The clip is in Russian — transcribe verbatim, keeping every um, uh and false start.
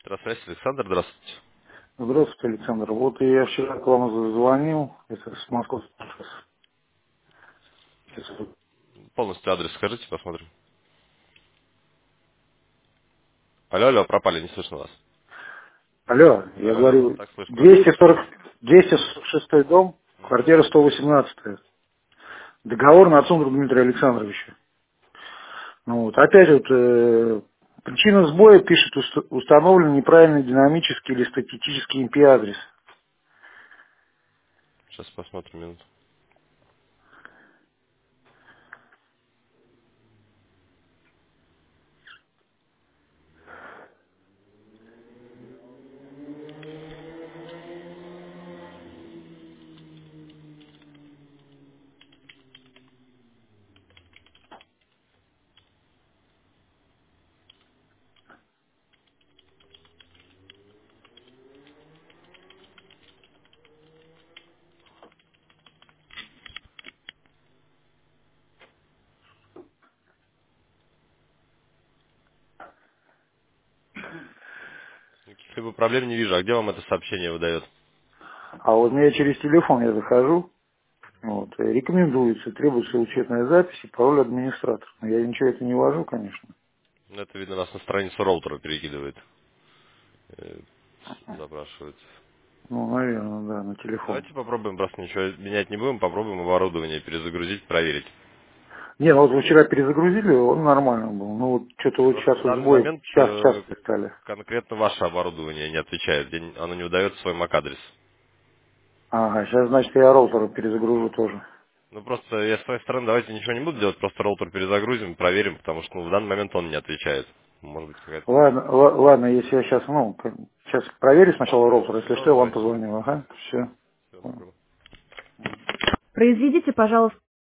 Здравствуйте, Александр, здравствуйте. Здравствуйте, Александр. Вот я вчера к вам звонил, это с московского. Полностью адрес скажите, посмотрим. Алло, алло, пропали, не слышно вас. Алло, я Алло, алло, говорю, так слышно, да. двести сорок, двести сорок шестой дом, Мгм. квартира сто восемнадцать. Договор на Цундру Дмитрия Александровича. Ну вот, опять вот, э, причина сбоя пишет, уст- установлен неправильный динамический или статистический эм пи-адрес. Сейчас посмотрим минуту. Каких-либо проблем не вижу. А где вам это сообщение выдает? А вот мне через телефон я захожу, вот, э, рекомендуется, требуется учетная запись и пароль администратора. Но я ничего это не ввожу, конечно. Ну, это, видно, нас на страницу роутера перекидывает. Э, Запрашивает. Ну, наверное, да, на телефон. Давайте попробуем, просто ничего менять не будем, попробуем оборудование перезагрузить, проверить. Не, ну вот вы вчера перезагрузили, он нормально был. Ну вот что-то И вот просто сейчас в вот данный сбой, момент час, час э, стали. конкретно ваше оборудование не отвечает, где оно не выдает свой MAC-адрес. Ага, сейчас, значит, я роутер перезагружу тоже. Ну просто я с своей стороны давайте ничего не буду делать, просто роутер перезагрузим, проверим, потому что ну, в данный момент он не отвечает. Может быть какая-то... Ладно, ла- ладно, если я сейчас, ну, к- сейчас проверю сначала роутер, если Ну что, я вам давайте. позвоню, ага, все. Всё, доброго. Произведите, пожалуйста.